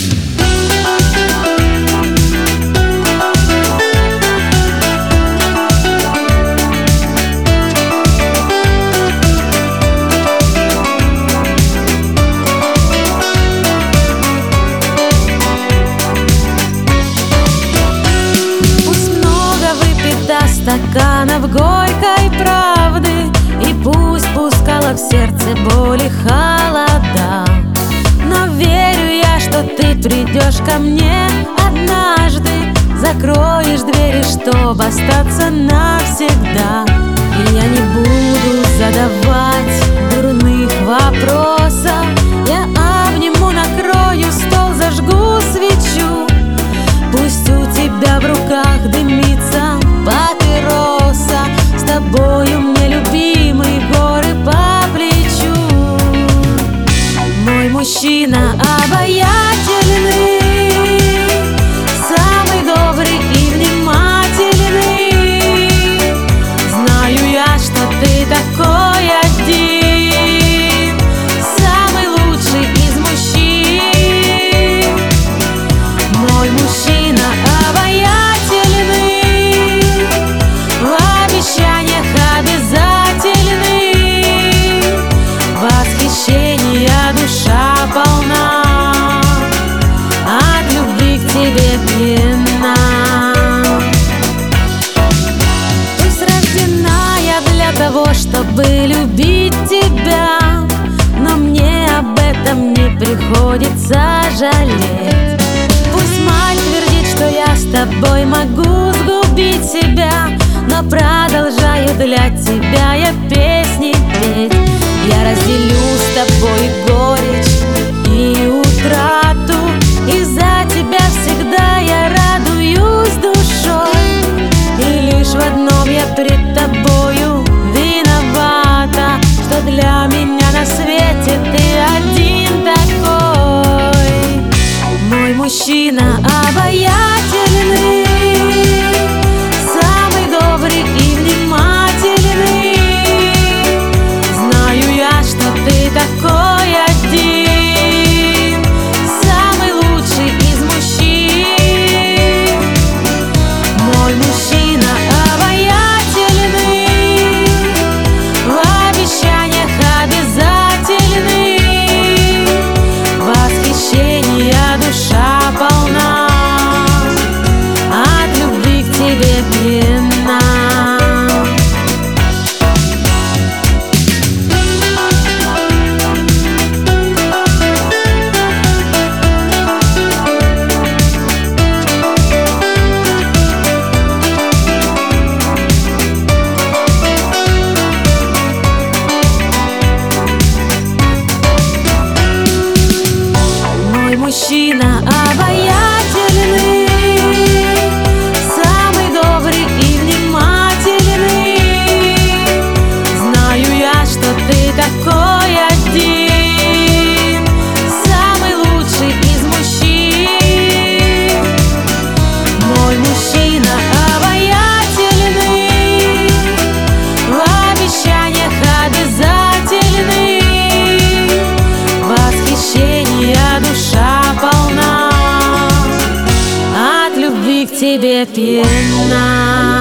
Стаканов горькой правды, и пусть пускала в сердце боль и холода. Но верю я, что ты придешь ко мне однажды, закроешь двери, чтоб остаться навсегда. И я не буду задавать дурных вопросов, я обниму, накрою стол, зажгу свечу. Пусть у тебя в руках дымится папироса, с тобою мне, любимый, горы по плечу. Мой мужчина обаятельный, самый добрый и внимательный. Знаю я, что ты такой один, самый лучший из мужчин. Мой мужчина обаятельный, в обещаниях обязательный, восхищения душа полна, от любви к тебе пьяна. Пусть рождена я для того, чтобы любить тебя, но мне об этом не приходится жалеть. Пусть мать твердит, что я с тобой могу сгубить себя, но продолжаю для тебя я песни петь. Я разделю с тобой горечь и утрату, и за тебя всегда я радуюсь душой. И лишь в одном я пред тобою виновата, что для меня на свете ты один такой. Мой мужчина обаятельный, самый добрый и внимательный. Знаю я, что ты такой один, самый лучший из мужчин. Мой мужчина обаятельный, в обещаниях обязательный, восхищения душа полна, от любви к тебе пьяна. Мой мужчина обаятельный, самый добрый и внимательный. Знаю я, что ты такой один, самый лучший из мужчин. Мой мужчина обаятельный, в обещаниях обязательный, восхищения душа полна, от любви к тебе пьяна.